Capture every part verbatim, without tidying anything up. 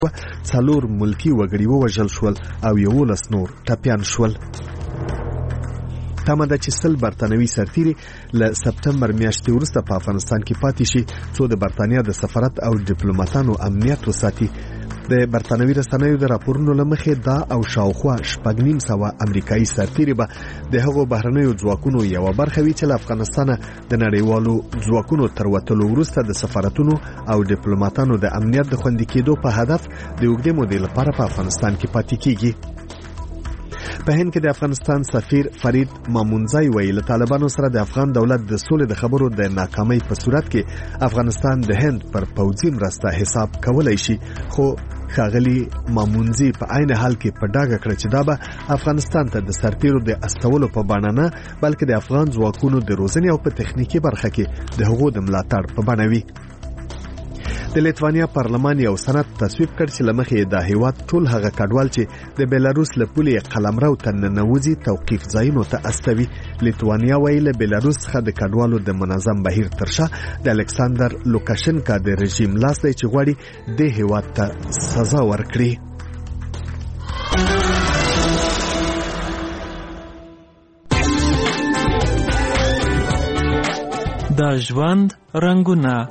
څلور ملکی وګړي ووژل شول او یولس نور ټپیان شول. تمه ده چې سل برتانوي سرتیري له سپتمبر میاشتې وروسته په افغانستان کې پاتې شي څو د برتانیا د سفارت او ډیپلوماتانو امنیت وساتي. د برتانوي رسنیو د راپورونو له مخې دا او شاوخوا شپږ نیم سوه امریکایي سرتیري به د هغو بهرنیو ځواکونو یوه برخه وي چې له افغانستانه د نړیوالو ځواکونو تر وتلو وروسته د سفارتونو او ډیپلوماتانو د امنیت د خوندي کېدو په هدف د اوږدې مودې لپاره په افغانستان کې پاتې کیږي. په هند کې د افغانستان سفیر فرید مامونځای وایي له طالبانو سره د افغان دولت د سولې د خبرو د ناکامۍ په صورت کې افغانستان د هند پر پوځي مرسته حساب کولای شي، خو ښاغلي مامونځي په عین حال کې په ډاګه کړه چې دا به افغانستان ته د سرتیرو د استولو په بڼه نه بلکې د افغان ځواکونو د روزنې او په تخنیکي برخه کې د هغو د ملاتړ په بڼه وي. د لیتوانیا پارلمان یو سند تصویب کړ چې له مخې د هیواد ټول هغه کډوال چې د بیلاروس له پولې قلمرو ته ننوځي توقیف ځایونو ته استوي. لیتوانیا وایي له بیلاروس څخه د کډوالو د منظم بهیر تر شا د الکساندر لوکاشنکا د رژیم لاس دی چې غواړي دې هیواد ته سزا ورکړي. د ژوند رنګونه.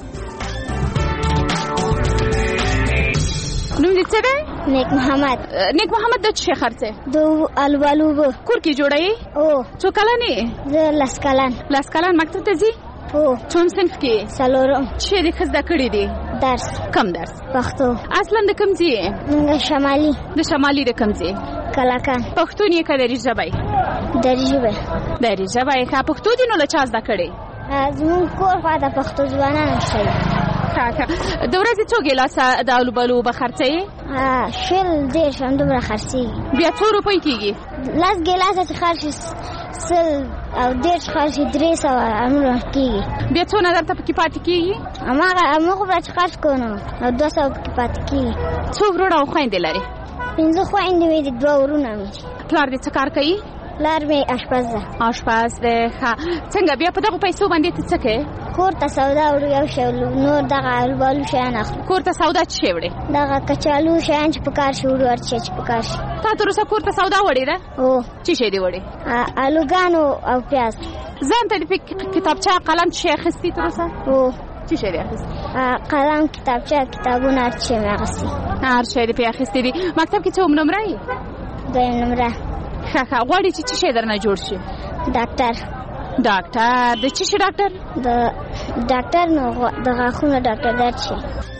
نوم دې څه دی؟ نیک محمد. نیک محمد د څه خرڅه؟ د الوالو کور کې جوړای؟ او څو کلن یې؟ د لاس کلن. لاس کلن مکتب ته ځي؟ او چون صنف کې؟ څلورم. چې دې خزده کړې دي؟ درس. کم درس؟ پښتو. اصلا د کوم ځای؟ د شمالي. د شمالي د کوم ځای؟ کلاکان. پښتو نه کړې ژبه؟ دري ژبه. دري ژبه ښه پښتو دي نو له چا زده کړې؟ زموږ کور خوا د پښتو ځوانان شي. د ورځې څو ګیلاسه د الوبالو به خرڅوې؟ شل دېرش همدومره خرڅېږي. بیا څو روپۍ کېږي؟ لس ګیلاسه چې خرڅ سل او دېرش خرڅ درې سوه همدومره کېږي. بیا څو نظر ته پکې پاتې کېږي؟ هماغه هماغه به چې خرڅ کړو نو او دوه سوه پکې پاتې کېږي. څو وروڼه او خویندې لرې؟ پنځه خویندې مې دي، دوه وروڼه مې دي. پلار دې څه کار کوي؟ پلار مې اشپز ده. اشپز ده. ښه څنګه بیا په دغو پیسو باندې ته څه کوې؟ کور ته سودا وړو یو شی نور دغه الوبالو شیان اخلو. کور ته سودا څه شی وړې؟ دغه کچالو شیان چې په کار شي وړو هر څه چې په کار شي. تا تر اوسه کور ته سودا وړې ده؟ هو. څه شی دې وړې؟ الوګانو او پیاز. ځان ته دې کتابچه قلم څه شی اخیستي تر اوسه؟ هو. څه شی دې اخیستي؟ قلم کتابچه کتابونه هر څه مې اخیستي. هر شی دې پې اخیستي دي. مکتب کې څوم نمره یې؟ دویم نمره. ښه ښه غواړې چې څه شی درنه جوړ شي؟ ډاکټر. ډاکټر د څه شي ډاکټر؟ د ډاکټر نو د غاښونو ډاکټر درد شي.